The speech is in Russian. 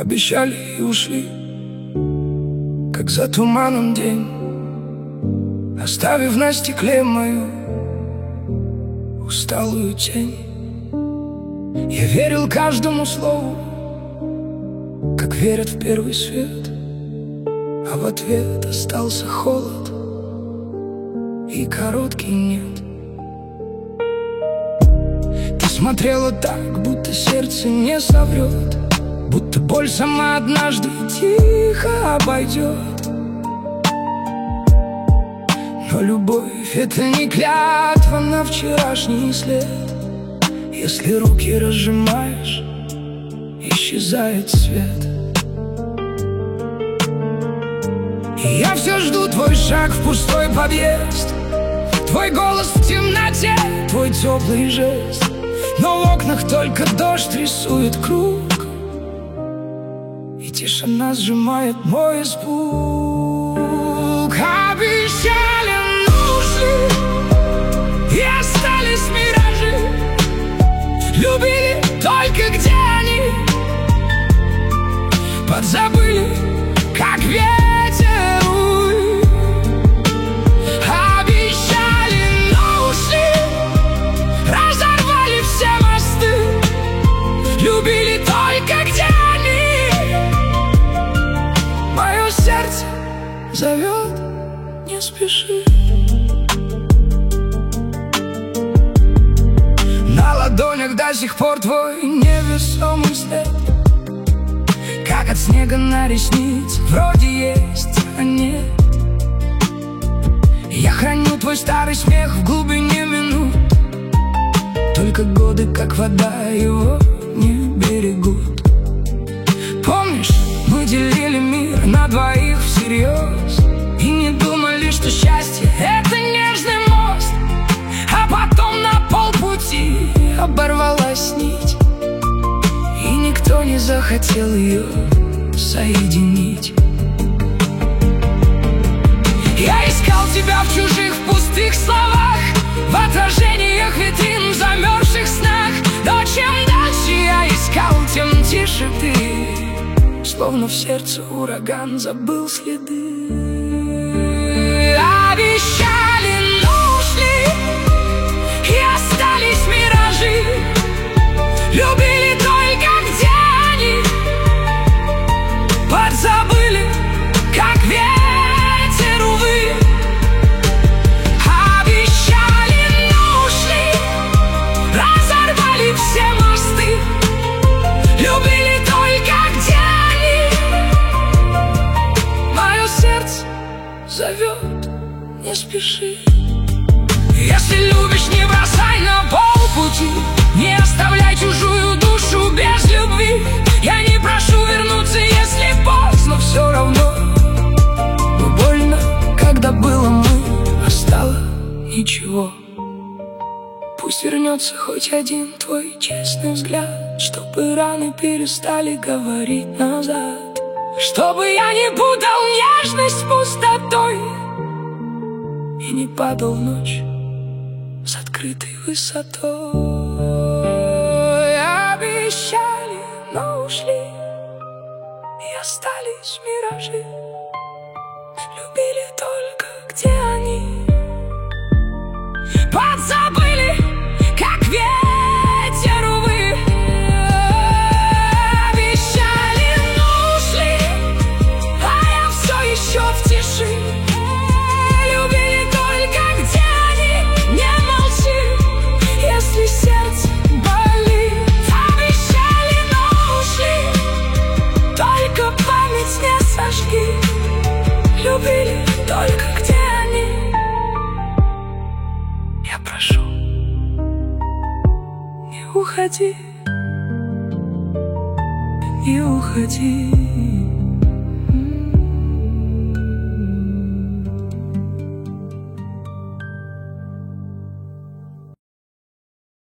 Обещали и ушли, как за туманом день, оставив на стекле мою усталую тень. Я верил каждому слову, как верят в первый свет, а в ответ остался холод и короткий нет. Ты смотрела так, будто сердце не соврет, будто боль сама однажды тихо обойдет. Но любовь — это не клятва на вчерашний след. Если руки разжимаешь, исчезает свет. И я все жду твой шаг в пустой подъезд, твой голос в темноте, твой теплый жест. Но в окнах только дождь рисует круг, и тишина сжимает мой испуг. Обещали, но ушли, и остались миражи. Любили только где они, подзабыли, как ветер увы. Обещали, но ушли, разорвали все мосты. Любили только где они. Мое сердце зовет, не спеши. На ладонях до сих пор твой невесомый след, как от снега на ресниц. Вроде есть, а нет. Я храню твой старый смех в глубине минут, только годы, как вода, его не берегут. Помнишь, мы делили мир на двоих всерьез и не думали, что счастье — это нежный мост. А потом на полпути оборвалась нить, и никто не захотел ее соединить. Я искал тебя в чужих пустых словах, в отражениях витрин, в замерзших снах. Но чем дальше я искал, тем тише ты, словно в сердце ураган забыл следы. Обещали, но ушли, и остались миражи. Любили только где они, подзабыли, как ветер увы. Обещали, но ушли, разорвали все мосты. Любили только где они. Мое сердце зовет, не спеши. Если любишь, не бросай на полпути, не оставляй чужую душу без любви. Я не прошу вернуться, если поздно, все равно. Но больно, когда было мы, а стало ничего. Пусть вернется хоть один твой честный взгляд, чтобы раны перестали говорить назад, чтобы я не путал нежность с пустотой и не падал в ночь с открытой высотой. Обещали, но ушли, и остались миражи. Любили только где они, подзабыли, как ветер увы. Обещали, но ушли, а я все еще в тиши. Любили только где они, не молчи, если сердце болит. Обещали, но ушли, только память не сожги. Любили только где они. Я прошу, не уходи, не уходи.